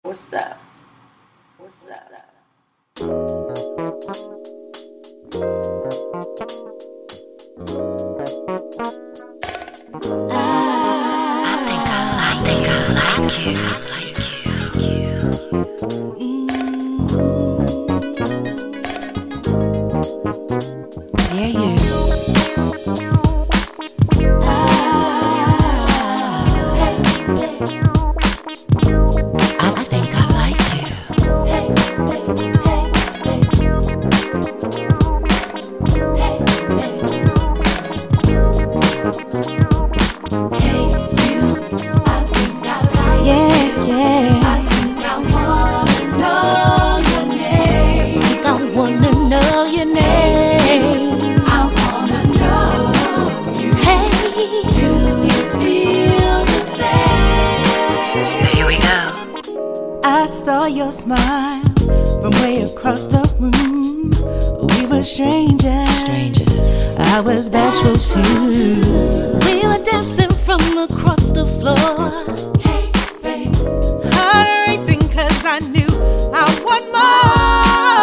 What's up? What's up? I think I like you. Yeah, you. I think I like you. Wanna know your name. I wanna know you. Hey, Do you feel the same? here we go. I saw your smile from way across the room. We were strangers. I was bashful too. We were dancing from across the floor. Hey, babe. Heart racing 'cause I knew I want more.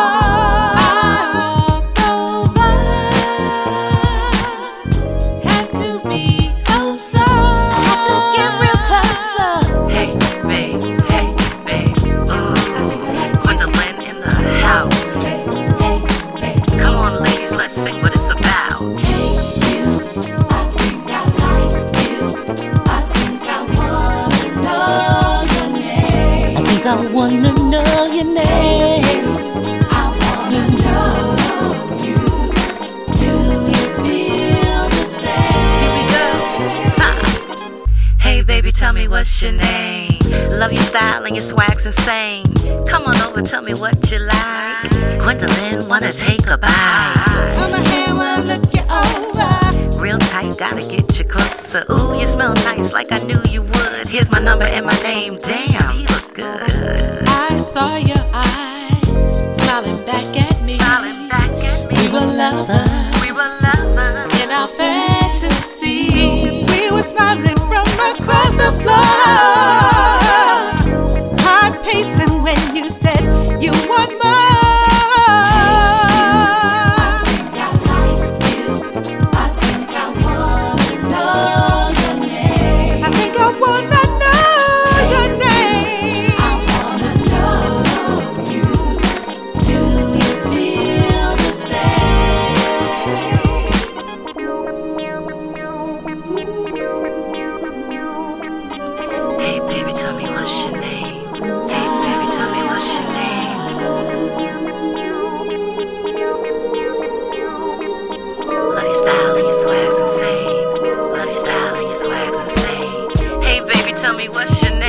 Hey, babe, ooh, Gwendolyn in the house. Come on, ladies, let's sing what it's about. Hey, you. I think I like you. I think I wanna know your name. I think I wanna know your name. I wanna know you. Do you feel the same? Here we go. Ha. Hey, baby, tell me what's your name. Love your style and your swag's insane. Come on over, tell me what you like. Gwendolyn, wanna take a bite. Come ahead when I look you over. Real tight, gotta get you closer. Ooh, you smell nice like I knew you would. Here's my number and my name. Damn, you look good. I saw your eyes smiling back at me. Smiling back at me. We were lovers We were lovers. in our fantasy. We were smiling from across the floor. Heart pacing when you said you want more. I think I wanna know your name. I think I wanna know your name. I wanna know you. Do you feel the Hey, baby, tell me what's your name. Hey, baby, tell me what's your name. Love your style and your swag's insane. Love your style and your swag's insane. Hey, baby, tell me what's your name.